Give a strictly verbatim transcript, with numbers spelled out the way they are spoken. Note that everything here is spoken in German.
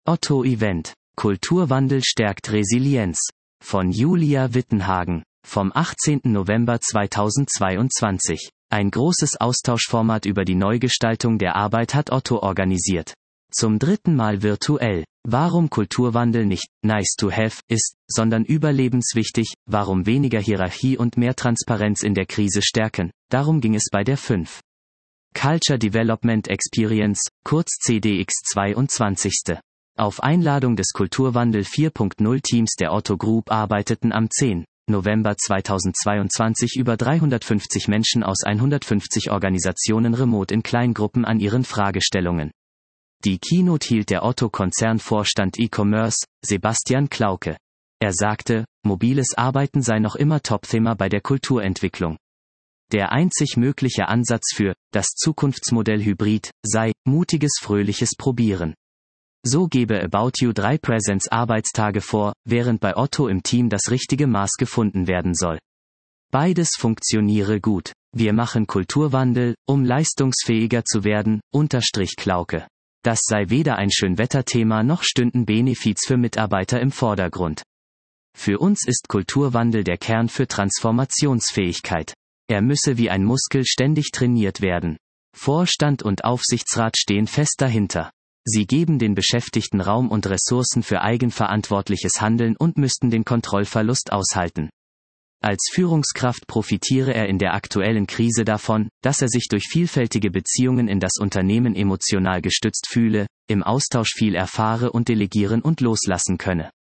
Otto Event. Kulturwandel stärkt Resilienz. Von Julia Wittenhagen. Vom achtzehnten November zweitausendzweiundzwanzig. Ein großes Austauschformat über die Neugestaltung der Arbeit hat Otto organisiert. Zum dritten Mal virtuell. Warum Kulturwandel nicht nice to have ist, sondern überlebenswichtig, warum weniger Hierarchie und mehr Transparenz in der Krise stärken, darum ging es bei der fünf. Culture Development Experience, kurz C D X zweiundzwanzigste. Auf Einladung des Kulturwandel vier Punkt null Teams der Otto Group arbeiteten am zehnten November zweitausendzweiundzwanzig über dreihundertfünfzig Menschen aus hundertfünfzig Organisationen remote in Kleingruppen an ihren Fragestellungen. Die Keynote hielt der Otto-Konzernvorstand E-Commerce, Sebastian Klauke. Er sagte, mobiles Arbeiten sei noch immer Top-Thema bei der Kulturentwicklung. Der einzig mögliche Ansatz für das Zukunftsmodell Hybrid sei mutiges, fröhliches Probieren. So gebe About You drei Präsenz-Arbeitstage vor, während bei Otto im Team das richtige Maß gefunden werden soll. Beides funktioniere gut. Wir machen Kulturwandel, um leistungsfähiger zu werden, unterstrich Klauke. Das sei weder ein Schönwetterthema noch stünden Benefits für Mitarbeiter im Vordergrund. Für uns ist Kulturwandel der Kern für Transformationsfähigkeit. Er müsse wie ein Muskel ständig trainiert werden. Vorstand und Aufsichtsrat stehen fest dahinter. Sie geben den Beschäftigten Raum und Ressourcen für eigenverantwortliches Handeln und müssten den Kontrollverlust aushalten. Als Führungskraft profitiere er in der aktuellen Krise davon, dass er sich durch vielfältige Beziehungen in das Unternehmen emotional gestützt fühle, im Austausch viel erfahre und delegieren und loslassen könne.